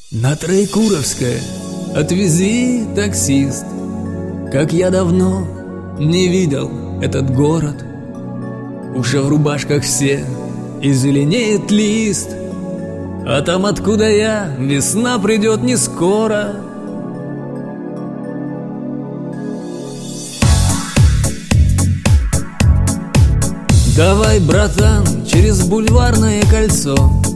На Троекуровское отвези, таксист. Как я давно не видел этот город. Уже в рубашках все, и зеленеет лист. А там, откуда я, весна придет не скоро. Давай, братан, через Бульварное кольцо.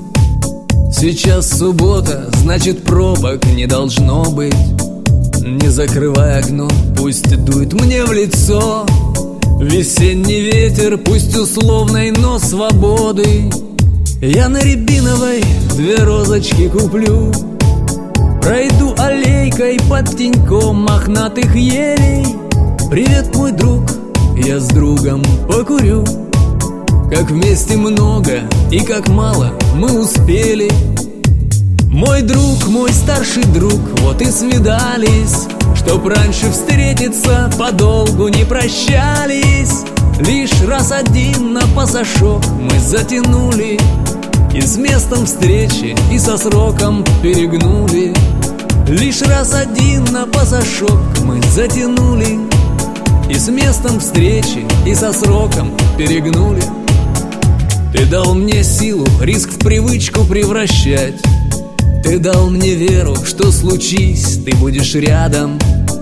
Сейчас суббота, значит пробок не должно быть. Не закрывай окно, пусть дует мне в лицо. Весенний ветер, пусть условной, но свободы. Я на Рябиновой 2 розочки куплю. Пройду аллейкой под теньком мохнатых елей. Привет, мой друг, я с другом покурю. Как вместе много и как мало мы успели. Мой друг, мой старший друг, вот и свидались. Чтоб раньше встретиться, подолгу не прощались. Лишь раз один на пасашок мы затянули. И с местом встречи, и со сроком перегнули. Лишь раз один на пасашок мы затянули. И с местом встречи, и со сроком перегнули. Ты дал мне силу риск в привычку превращать. Ты дал мне веру, что случись, ты будешь рядом.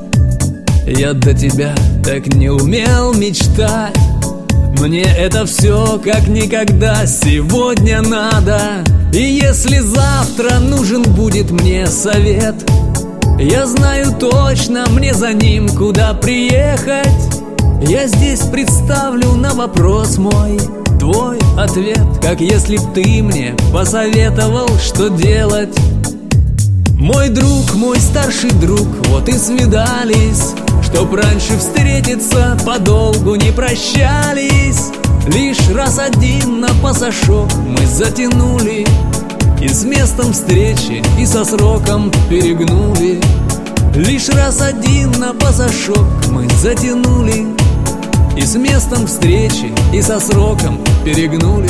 Я до тебя так не умел мечтать. Мне это все как никогда сегодня надо. И если завтра нужен будет мне совет, я знаю точно, мне за ним куда приехать. Я здесь представлю на вопрос мой твой ответ, как если б ты мне посоветовал, что делать. Мой друг, мой старший друг, вот и свидались. Чтоб раньше встретиться, подолгу не прощались. Лишь раз один на пасашок мы затянули. И с местом встречи, и со сроком перегнули. Лишь раз один на пасашок мы затянули. И с местом встречи, и со сроком перегнули.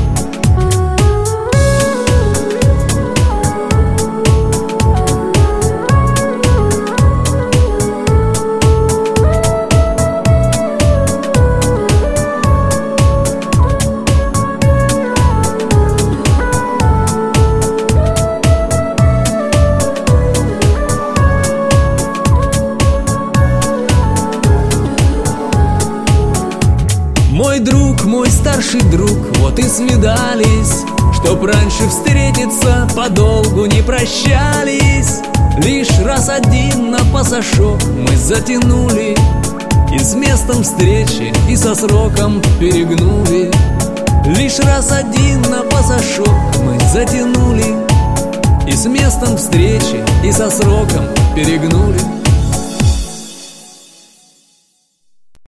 Мой друг, мой старший друг, вот и свидались. Чтоб раньше встретиться, подолгу не прощались. Лишь раз один на пасашок мы затянули. И с местом встречи, и со сроком перегнули. Лишь раз один на пасашок мы затянули. И с местом встречи, и со сроком перегнули.